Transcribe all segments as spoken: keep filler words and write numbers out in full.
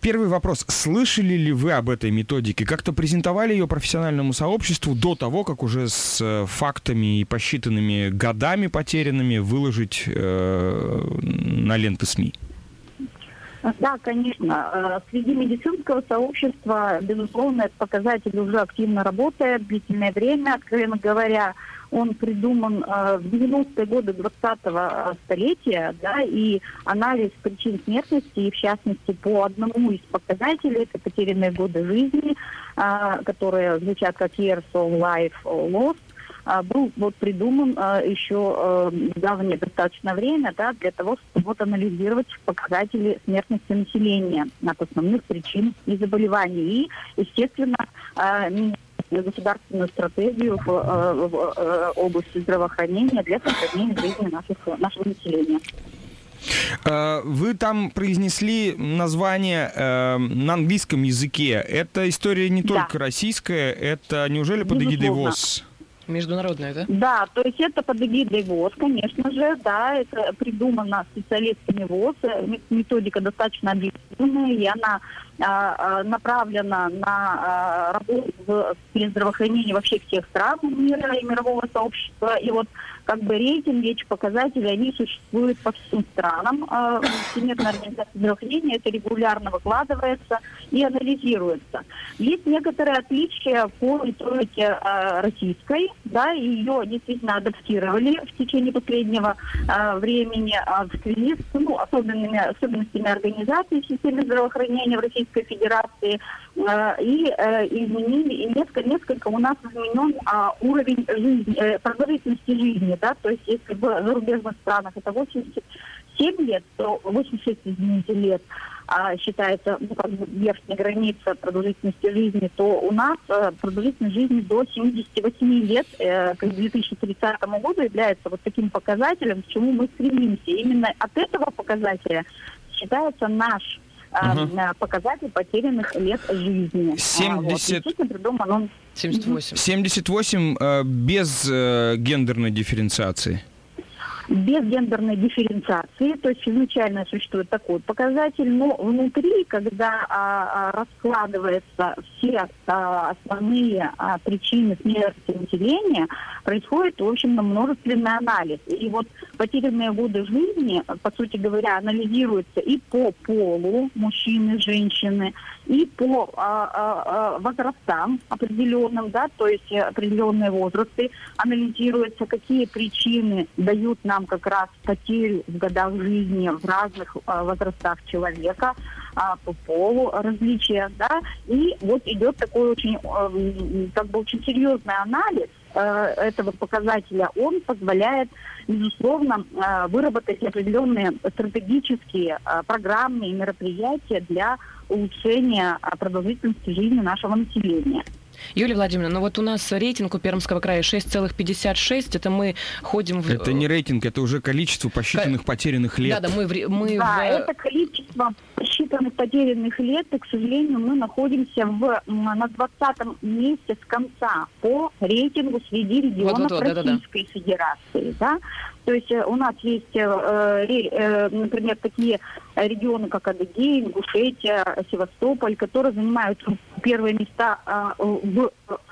первый вопрос. Слышали ли вы об этой методике? Как-то презентовали ее профессиональному сообществу до того, как уже с фактами и посчитанными годами потерянными выложить э, на ленты СМИ? Да, конечно. Среди медицинского сообщества, безусловно, этот показатель уже активно работает длительное время. Откровенно говоря, он придуман в девяностые годы двадцатого столетия, да, и анализ причин смертности, и в частности по одному из показателей, это потерянные годы жизни, которые звучат как years of life lost, был вот придуман еще в давнее достаточно время, да, для того, чтобы вот анализировать показатели смертности населения от основных причин и заболеваний. И, естественно, государственную стратегию в, в, в области здравоохранения для сохранения жизни наших, нашего населения. Вы там произнесли название э, на английском языке. Это история не только да. российская, это неужели под эгидой ВОЗ? Международная, да? Да, то есть это под эгидой ВОЗ, конечно же, да, это придумано специалистами ВОЗ, методика достаточно объективная, и она а, направлена на а, работу в сфере здравоохранения вообще всех стран мира и мирового сообщества, и вот как бы рейтинги, эти показатели, они существуют по всем странам. А, Всемирная организация здравоохранения это регулярно выкладывается и анализируется. Есть некоторые отличия по методике а, российской, да, и ее действительно адаптировали в течение последнего э, времени э, в связи с ну, особенными особенностями организации в системе здравоохранения в Российской Федерации э, и э, изменили, и несколько, несколько у нас изменен э, уровень жизни, э, продолжительности жизни, да, то есть если в зарубежных странах это восемьдесят семь лет, то восемьдесят шесть, извините, лет, а, считается ну, как бы верхняя граница продолжительности жизни, то у нас э, продолжительность жизни до семидесяти восьми лет э, к две тысячи тридцатому году является вот таким показателем, к чему мы стремимся. Именно от этого показателя считается наш э, угу. показатель потерянных лет жизни. семьдесят... А, вот, придуман он... семьдесят восемь. семьдесят восемь э, без э, гендерной дифференциации. Без гендерной дифференциации, то есть изначально существует такой показатель, но внутри, когда а, а, раскладываются все а, основные а, причины смерти населения, происходит, в общем, множественный анализ. И вот потерянные годы жизни, по сути говоря, анализируются и по полу мужчины, женщины, и по а, а, возрастам определенным, да, то есть определенные возрасты анализируются, какие причины дают нам как раз потерю в годах жизни в разных а, возрастах человека, а, по полу различия, да, и вот идет такой очень, а, как бы очень серьезный анализ а, этого показателя. Он позволяет, безусловно, а, выработать определенные стратегические а, программы и мероприятия для улучшения а, продолжительности жизни нашего населения. Юлия Владимировна, ну вот у нас рейтинг у Пермского края шесть целых пятьдесят шесть, это мы ходим в... Это не рейтинг, это уже количество посчитанных К... потерянных лет. Да, да, мы, в... мы да, в... это количество посчитанных потерянных лет, и, к сожалению, мы находимся в, на двадцатом месте с конца по рейтингу среди регионов вот, вот, вот, Российской да, да, да. Федерации, да. То есть у нас есть, э, э, например, такие регионы, как Адыгея, Ингушетия, Севастополь, которые занимают первые места э, в,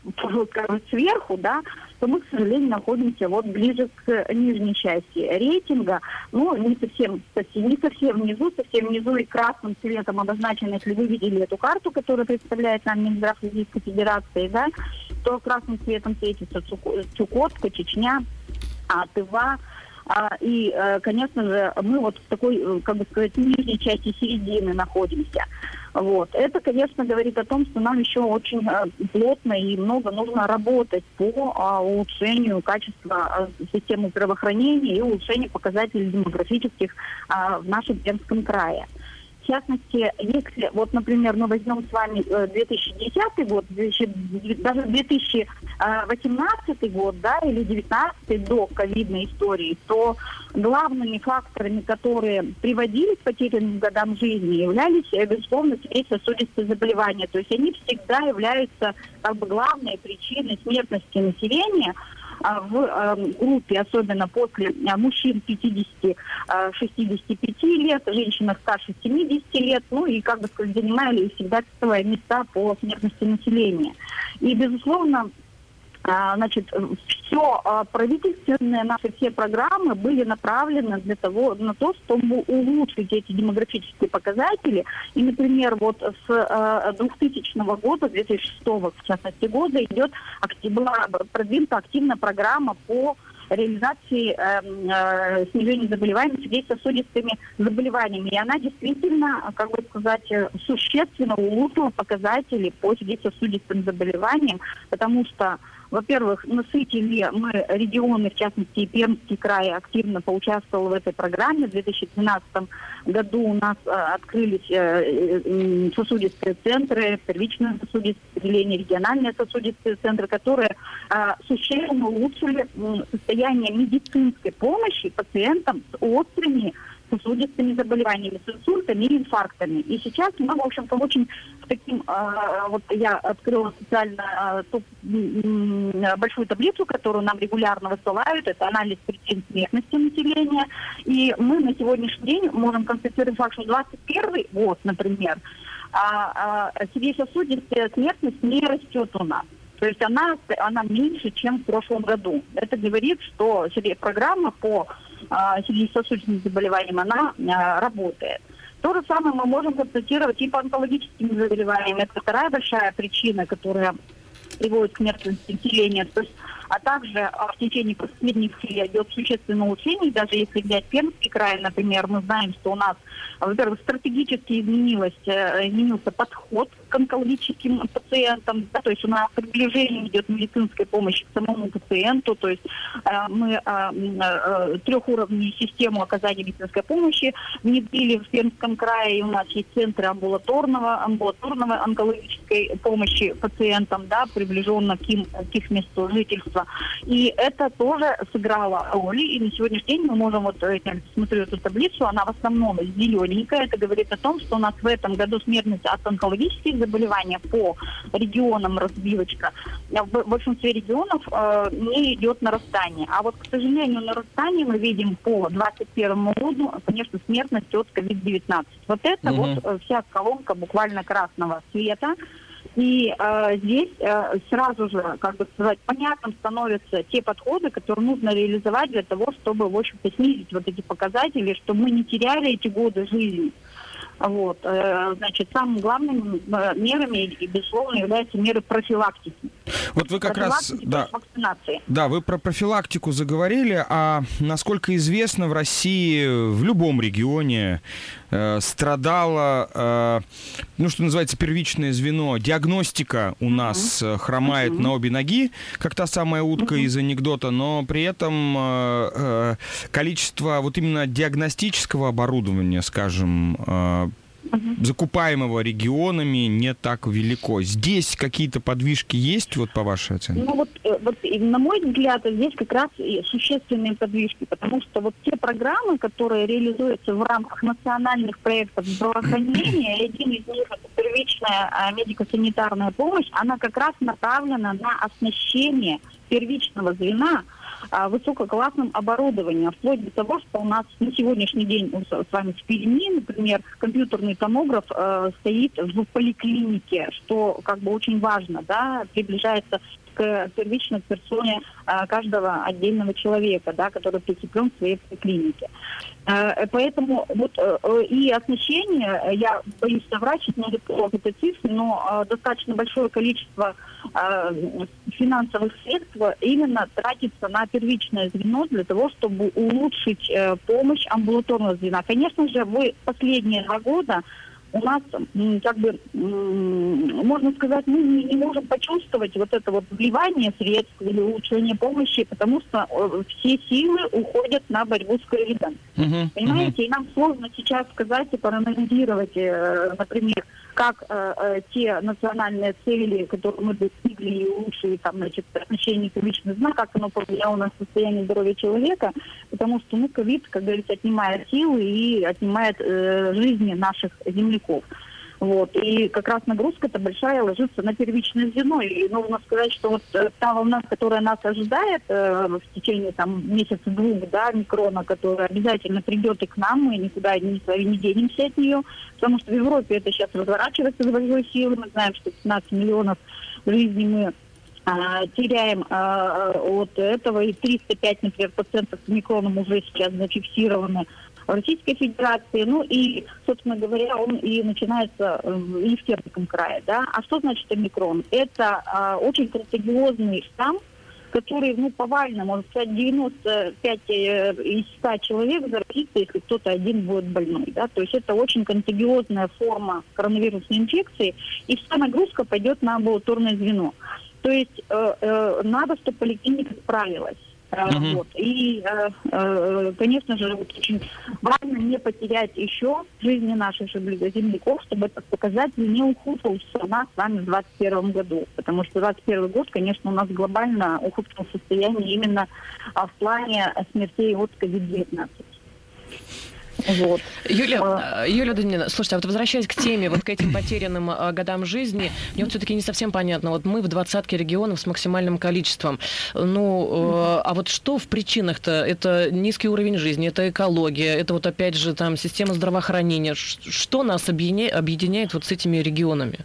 в, сверху, да, то мы, к сожалению, находимся вот ближе к нижней части рейтинга. Ну, не совсем, не совсем внизу, совсем внизу и красным цветом обозначено, если вы видели эту карту, которая представляет нам Минздрав Российской Федерации, да, то красным цветом светится Чукотка, Чечня, Тыва. А, и, конечно же, мы вот в такой, как бы сказать, нижней части середины находимся. Вот. Это, конечно, говорит о том, что нам еще очень плотно и много нужно работать по а, улучшению качества а, системы здравоохранения и улучшению показателей демографических а, в нашем Пермском крае. В частности, если, вот, например, мы возьмем с вами две тысячи десятый год, даже две тысячи восемнадцатый год, да, или две тысячи девятнадцатый до ковидной истории, то главными факторами, которые приводили к потерянным годам жизни, являлись, безусловно, сердечно-сосудистые заболевания. То есть они всегда являются как бы главной причиной смертности населения. в группе, особенно после мужчин пятидесяти-шестидесяти пяти лет, женщин старше семидесяти лет, ну и, как бы сказать, занимали всегда первые места по смертности населения. И, безусловно, значит, все правительственные наши все программы были направлены для того, на то, чтобы улучшить эти демографические показатели. И, например, вот с двухтысячного года, две тысячи шестого, в частности, года, идет, была продвинута активная программа по реализации э, э, снижения заболеваемости сердечно-сосудистыми заболеваниями. И она действительно, как бы сказать, существенно улучшила показатели по сердечно-сосудистым заболеваниям, потому что, во-первых, насытили мы регионы, в частности, и Пермский край активно поучаствовал в этой программе. В две тысячи двенадцатом году у нас э, открылись э, э, сосудистые центры, первичное сосудистое отделение, региональные сосудистые центры, которые э, существенно улучшили э, состояние медицинской помощи пациентам с острыми сосудистыми заболеваниями, с инсультами и инфарктами. И сейчас мы, в общем-то, очень в таким, э, вот я открыла специально э, ту, э, большую таблицу, которую нам регулярно высылают, это анализ причин смертности населения. И мы на сегодняшний день можем констатировать факт, что двадцать первый год, например, а, а, сердечно-сосудистая смертность не растет у нас. То есть она, она меньше, чем в прошлом году. Это говорит, что программа по а, сердечно-сосудистым заболеваниям, она а, работает. То же самое мы можем констатировать и по онкологическим заболеваниям. Это вторая большая причина, которая приводит к смертности населения. То есть, а также а, в течение последних лет идет существенное улучшение. Даже если взять Пермский край, например, мы знаем, что у нас, во-первых, стратегически изменилось, э, изменился подход к онкологическим пациентам. Да, то есть у нас приближение идет медицинской помощи к самому пациенту. То есть э, мы э, э, трехуровневую систему оказания медицинской помощи внедрили в Пермском крае. И у нас есть центры амбулаторного, амбулаторного онкологической помощи пациентам, да, приближенно к им, к их месту жительства. И это тоже сыграло роль. И на сегодняшний день мы можем, вот я смотрю эту таблицу, она в основном зелененькая. Это говорит о том, что у нас в этом году смертность от онкологических заболеваний по регионам разбивочка в большинстве регионов э, не идет нарастание. А вот, к сожалению, нарастание мы видим по двадцать первому году, конечно, смертность от ковид девятнадцать. Вот это угу. вот вся колонка буквально красного цвета. И э, здесь э, сразу же, как бы сказать, понятным становятся те подходы, которые нужно реализовать для того, чтобы, в общем-то, снизить вот эти показатели, чтобы мы не теряли эти годы жизни. Вот, э, значит, самыми главными э, мерами, безусловно, являются меры профилактики. Вот вы как раз, да, да, вы про профилактику заговорили, а насколько известно, в России, в любом регионе э, страдало, э, ну, что называется, первичное звено, диагностика у нас uh-huh. хромает uh-huh. на обе ноги, как та самая утка uh-huh. из анекдота, но при этом э, э, количество вот именно диагностического оборудования, скажем, э, Uh-huh. закупаемого регионами не так велико. Здесь какие-то подвижки есть, вот по вашей оценке? Ну вот, вот на мой взгляд, здесь как раз и существенные подвижки, потому что вот те программы, которые реализуются в рамках национальных проектов здравоохранения, один из них это первичная медико-санитарная помощь, она как раз направлена на оснащение первичного звена высококлассным оборудованием, вплоть до того, что у нас на сегодняшний день с вами в Перми, например, компьютерный томограф э, стоит в поликлинике, что как бы очень важно, да, приближается к первичной персоне э, каждого отдельного человека, да, который прикреплен к своей поликлинике. Э, поэтому вот э, и оснащение, я боюсь соврать, не рекомендую эти цифры, но э, достаточно большое количество э, финансовых средств именно тратится на первичное звено для того, чтобы улучшить э, помощь амбулаторного звена. Конечно же, в последние два года у нас, как бы, можно сказать, мы не можем почувствовать вот это вот вливание средств или улучшение помощи, потому что все силы уходят на борьбу с ковидом. Uh-huh, Понимаете? Uh-huh. И нам сложно сейчас сказать и проанализировать, например, как э, те национальные цели, которые мы достигли и улучшили, там, значит, оснащение первичного звена, как оно повлияло на состояние здоровья человека, потому что, ну, ковид, как говорится, отнимает силы и отнимает э, жизни наших земляков. Вот. И как раз нагрузка-то большая ложится на первичное звено. И нужно сказать, что вот та волна, которая нас ожидает э, в течение там месяца-двух, да, микрона, которая обязательно придет и к нам, мы никуда не, не денемся от нее, потому что в Европе это сейчас разворачивается с большой силы. Мы знаем, что пятнадцать миллионов жизней мы а, теряем а, от этого, и триста пять, например, процентов с микроном уже сейчас зафиксированы в Российской Федерации. Ну и, собственно говоря, он и начинается и в Пермском крае. Да? А что значит омикрон? Это а, очень контагиозный штамм, который, ну, повально, можно сказать, девяносто пять из ста человек заразится, если кто-то один будет больной. Да? То есть это очень контагиозная форма коронавирусной инфекции, и вся нагрузка пойдет на амбулаторное звено. То есть э, э, надо, чтобы поликлиника справилась. Uh-huh. Вот. И, э, э, конечно же, вот очень важно не потерять еще жизни наших земляков, чтобы этот показатель не ухудшился у нас с вами в двадцать первом году. Потому что двадцать первый год, конечно, у нас глобально ухудшилось состояние именно в плане смертей от ковид девятнадцать. Вот. Юлия, Юлия Даниловна, слушайте, а вот возвращаясь к теме, вот к этим потерянным а, годам жизни, мне вот все-таки не совсем понятно. Вот мы в двадцатке регионов с максимальным количеством. Ну, э, а вот что в причинах-то? Это низкий уровень жизни, это экология, это вот опять же там система здравоохранения. Что нас объединяет, объединяет вот с этими регионами?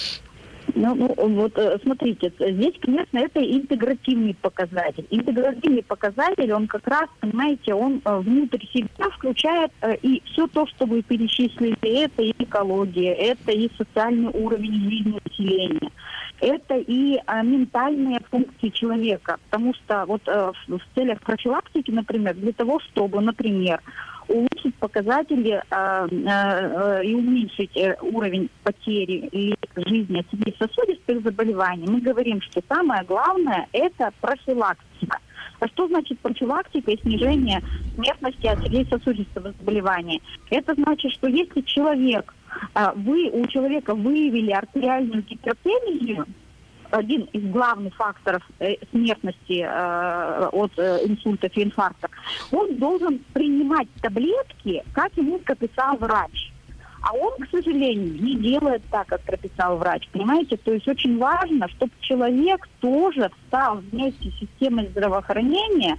Ну, ну, вот смотрите, здесь, конечно, это интегративный показатель. Интегративный показатель, он как раз, понимаете, он внутрь себя включает и все то, что вы перечислили, это и экология, это и социальный уровень жизни населения, это и а, ментальные функции человека. Потому что вот а, в, в целях профилактики, например, для того, чтобы, например, улучшить показатели э, э, и уменьшить э, уровень потери и жизни от сердечно-сосудистых заболеваний, мы говорим, что самое главное – это профилактика. А что значит профилактика и снижение смертности от сердечно-сосудистого заболевания? Это значит, что если человек, э, вы у человека выявили артериальную гипертензию, один из главных факторов э, смертности э, от э, инсультов и инфарктов, он должен принимать таблетки, как ему прописал врач. А он, к сожалению, не делает так, как прописал врач. Понимаете? То есть очень важно, чтобы человек тоже встал вместе с системой здравоохранения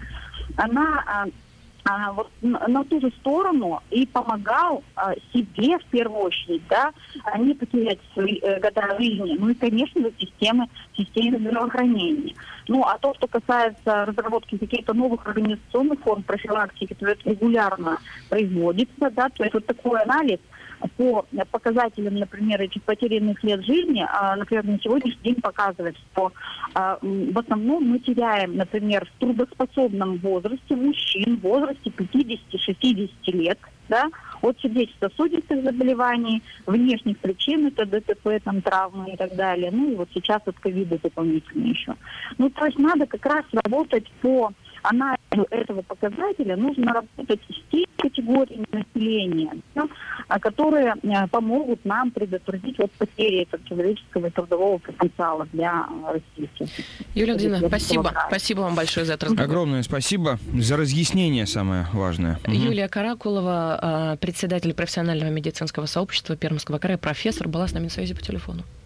на, на, вот, на, на ту же сторону и помогал а, себе в первую очередь, да, а не потерять свои э, года жизни. Ну и, конечно же, системы, системы здравоохранения. Ну, а то, что касается разработки каких-то новых организационных форм профилактики, то это регулярно производится, да, то есть вот такой анализ по показателям, например, этих потерянных лет жизни, например, на сегодняшний день показывает, что в основном мы теряем, например, в трудоспособном возрасте мужчин в возрасте пятьдесят-шестьдесят лет, да, от сердечно-сосудистых заболеваний, внешних причин, это ДТП, там, травмы и так далее, ну и вот сейчас от ковида дополнительно еще. Ну, то есть надо как раз работать по анализу этого показателя, нужно работать с теми категориями населения, да, которые помогут нам предотвратить вот потери этого человеческого и трудового потенциала для России. Юлия Владимировна, спасибо. Спасибо вам большое за этот разговор. Огромное спасибо за разъяснение, самое важное. Юлия Каракулова, председатель профессионального медицинского сообщества Пермского края, профессор, была с нами на связи по телефону.